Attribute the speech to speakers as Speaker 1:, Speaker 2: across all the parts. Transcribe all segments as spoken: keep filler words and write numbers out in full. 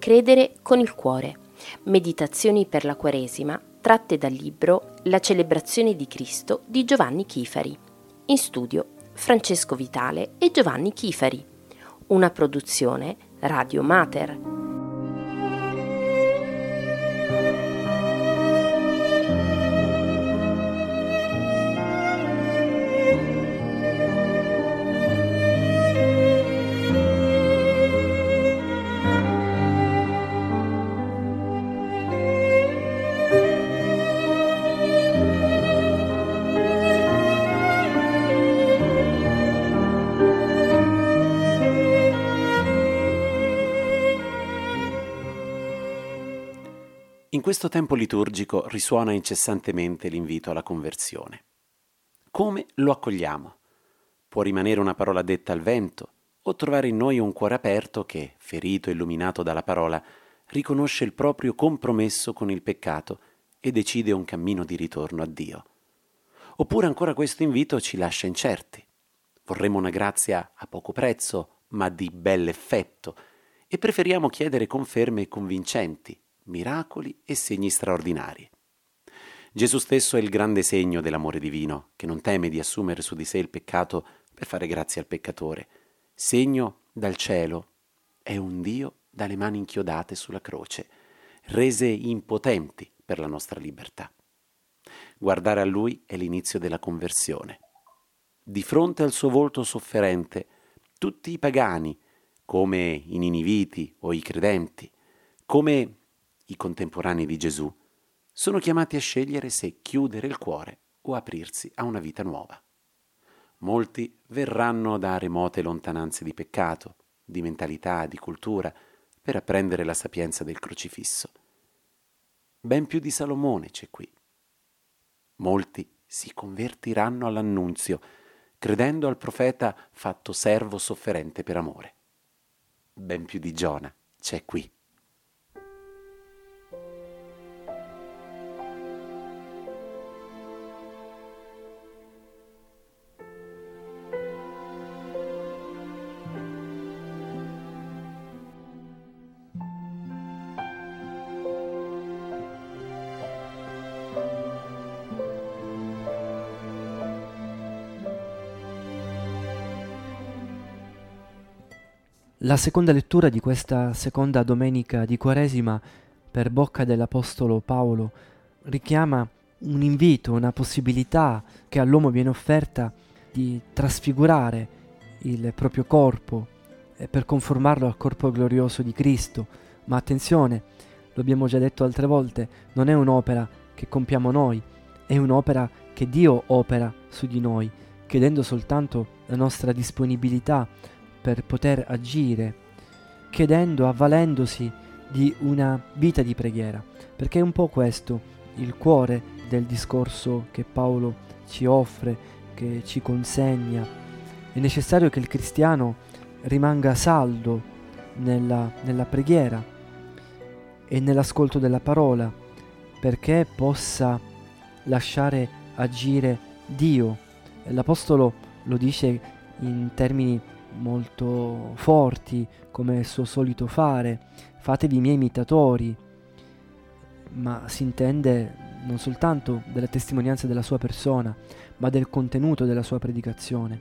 Speaker 1: Credere con il cuore. Meditazioni per la Quaresima tratte dal libro La celebrazione di Cristo di Giovanni Chifari. In studio Francesco Vitale e Giovanni Chifari. Una produzione Radio Mater.
Speaker 2: In questo tempo liturgico risuona incessantemente l'invito alla conversione. Come lo accogliamo? Può rimanere una parola detta al vento o trovare in noi un cuore aperto che, ferito e illuminato dalla parola, riconosce il proprio compromesso con il peccato e decide un cammino di ritorno a Dio? Oppure ancora questo invito ci lascia incerti. Vorremmo una grazia a poco prezzo, ma di bell'effetto, e preferiamo chiedere conferme convincenti, miracoli e segni straordinari. Gesù stesso è il grande segno dell'amore divino, che non teme di assumere su di sé il peccato per fare grazia al peccatore. Segno dal cielo è un Dio dalle mani inchiodate sulla croce, rese impotenti per la nostra libertà. Guardare a Lui è l'inizio della conversione. Di fronte al suo volto sofferente, tutti i pagani, come i niniviti o i credenti, come i contemporanei di Gesù, sono chiamati a scegliere se chiudere il cuore o aprirsi a una vita nuova. Molti verranno da remote lontananze di peccato, di mentalità, di cultura, per apprendere la sapienza del crocifisso. Ben più di Salomone c'è qui. Molti si convertiranno all'annunzio, credendo al profeta fatto servo sofferente per amore. Ben più di Giona c'è qui.
Speaker 3: La seconda lettura di questa seconda domenica di Quaresima per bocca dell'Apostolo Paolo richiama un invito, una possibilità che all'uomo viene offerta di trasfigurare il proprio corpo eh, per conformarlo al corpo glorioso di Cristo. Ma attenzione, lo abbiamo già detto altre volte, non è un'opera che compiamo noi, è un'opera che Dio opera su di noi, chiedendo soltanto la nostra disponibilità per poter agire, chiedendo, avvalendosi di una vita di preghiera, perché è un po' questo il cuore del discorso che Paolo ci offre, che ci consegna. È necessario che il cristiano rimanga saldo nella, nella preghiera e nell'ascolto della parola, perché possa lasciare agire Dio. L'Apostolo lo dice in termini molto forti, come è il suo solito fare: fatevi miei imitatori, ma si intende non soltanto della testimonianza della sua persona, ma del contenuto della sua predicazione.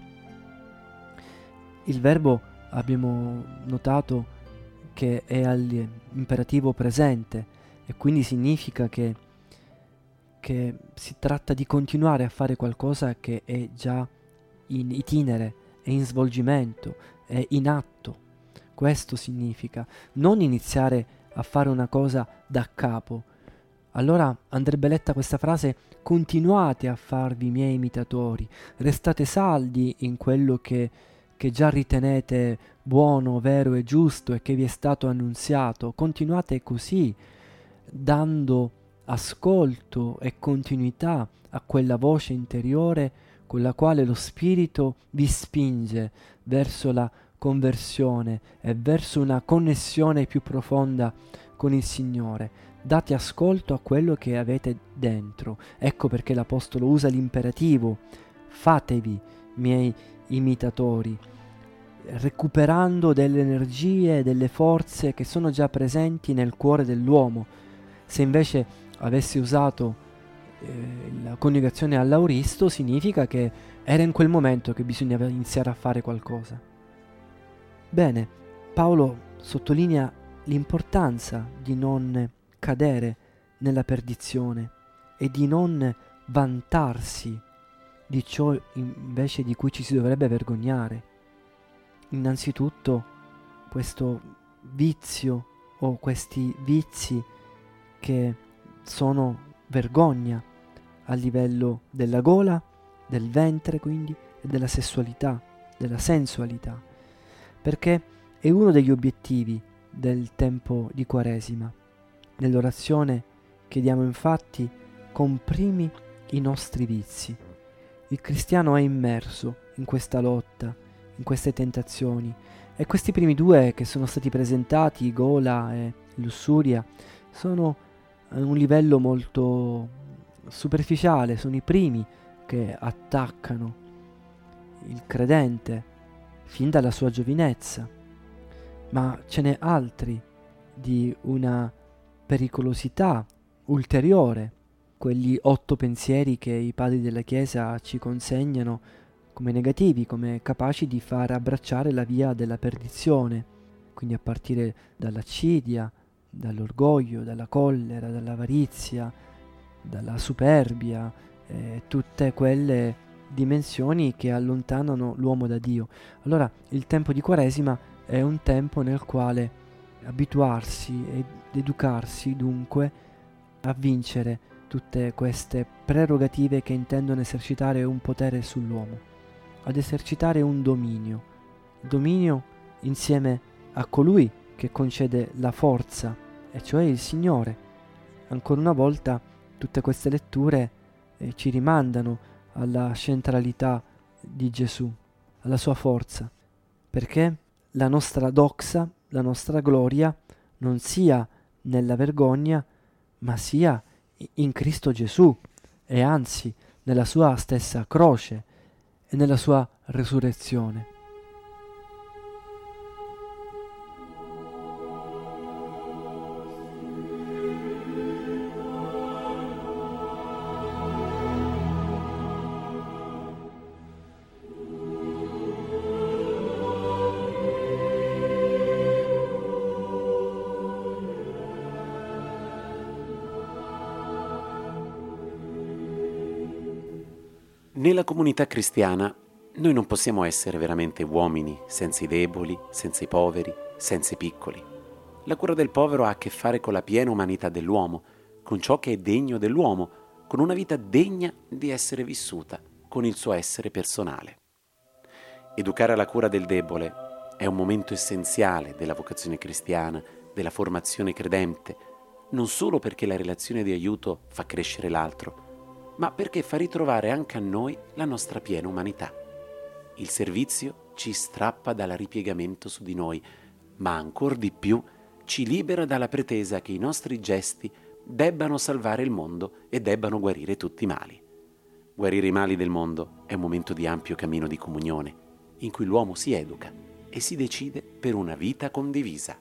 Speaker 3: Il verbo, abbiamo notato, che è all'imperativo presente, e quindi significa che, che si tratta di continuare a fare qualcosa che è già in itinere, è in svolgimento, è in atto. Questo significa non iniziare a fare una cosa da capo. Allora andrebbe letta questa frase: continuate a farvi miei imitatori, restate saldi in quello che, che già ritenete buono, vero e giusto e che vi è stato annunziato. Continuate così, dando ascolto e continuità a quella voce interiore con la quale lo Spirito vi spinge verso la conversione e verso una connessione più profonda con il Signore. Date ascolto a quello che avete dentro. Ecco perché l'Apostolo usa l'imperativo: fatevi miei imitatori. recuperando delle energie, delle forze che sono già presenti nel cuore dell'uomo. Se invece avessi usato eh, la coniugazione all'auristo, significa che era in quel momento che bisognava iniziare a fare qualcosa. Bene, Paolo sottolinea l'importanza di non cadere nella perdizione e di non vantarsi di ciò invece di cui ci si dovrebbe vergognare. Innanzitutto questo vizio o questi vizi che sono vergogna a livello della gola, del ventre quindi, e della sessualità, della sensualità, perché è uno degli obiettivi del tempo di Quaresima. Nell'orazione chiediamo infatti: comprimi i nostri vizi. Il cristiano è immerso in questa lotta, in queste tentazioni, e questi primi due che sono stati presentati, gola e lussuria, sono a un livello molto superficiale, sono i primi che attaccano il credente fin dalla sua giovinezza, ma ce n'è altri di una pericolosità ulteriore, quegli otto pensieri che i padri della Chiesa ci consegnano come negativi, come capaci di far abbracciare la via della perdizione, quindi a partire dall'accidia, dall'orgoglio, dalla collera, dall'avarizia, dalla superbia, eh, tutte quelle dimensioni che allontanano l'uomo da Dio. Allora il tempo di Quaresima è un tempo nel quale abituarsi ed educarsi dunque a vincere tutte queste prerogative che intendono esercitare un potere sull'uomo, ad esercitare un dominio, dominio insieme a colui che concede la forza, e cioè il Signore. Ancora una volta tutte queste letture eh, ci rimandano alla centralità di Gesù, alla sua forza, perché la nostra doxa, la nostra gloria non sia nella vergogna, ma sia in Cristo Gesù, e anzi nella sua stessa croce e nella sua resurrezione.
Speaker 2: Nella comunità cristiana noi non possiamo essere veramente uomini senza i deboli, senza i poveri, senza i piccoli. La cura del povero ha a che fare con la piena umanità dell'uomo, con ciò che è degno dell'uomo, con una vita degna di essere vissuta, con il suo essere personale. Educare alla cura del debole è un momento essenziale della vocazione cristiana, della formazione credente, non solo perché la relazione di aiuto fa crescere l'altro, ma perché fa ritrovare anche a noi la nostra piena umanità. Il servizio ci strappa dal ripiegamento su di noi, ma ancor di più ci libera dalla pretesa che i nostri gesti debbano salvare il mondo e debbano guarire tutti i mali. Guarire i mali del mondo è un momento di ampio cammino di comunione, in cui l'uomo si educa e si decide per una vita condivisa.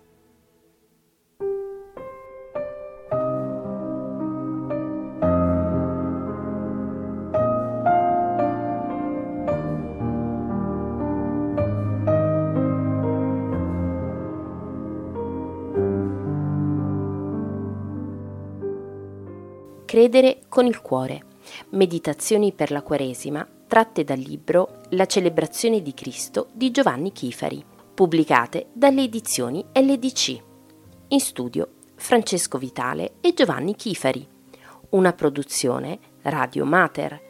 Speaker 1: Credere con il cuore. Meditazioni per la Quaresima tratte dal libro La celebrazione di Cristo di Giovanni Chifari, pubblicate dalle edizioni L D C. In studio Francesco Vitale e Giovanni Chifari. Una produzione Radio Mater.